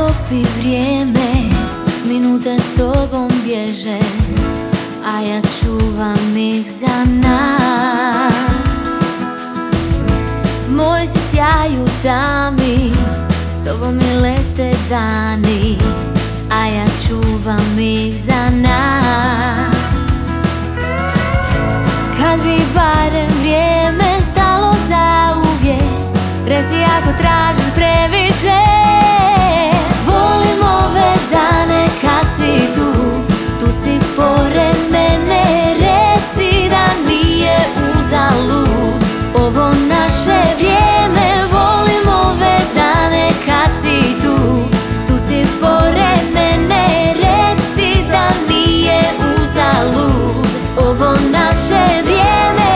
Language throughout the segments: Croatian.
topi vrijeme, minute s tobom bježe, a ja čuvam ih za nas. Moj si sjaj u tami, s tobom mi lete dani, a ja čuvam ih za nas. Kad bi barem vrijeme stalo zauvijek, reci ako tražim previše. Volim ove dane kad si tu, tu si pored mene. Reci da nije uzalud ovo naše vrijeme. Volim ove dane kad si tu, tu si pored mene. Reci da nije uzalud ovo naše vrijeme.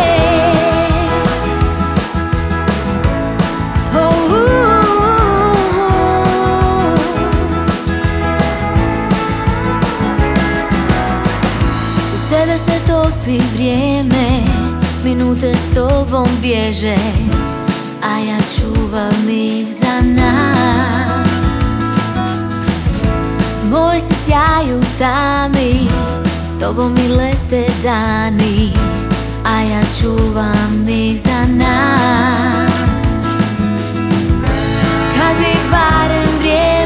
Tebe se topi vrijeme, minute s tobom bježe, a ja čuvam ih za nas. Moj si sjaj u tami, s tobom mi lete dani, a ja čuvam ih za nas. Kad bi barem vrijeme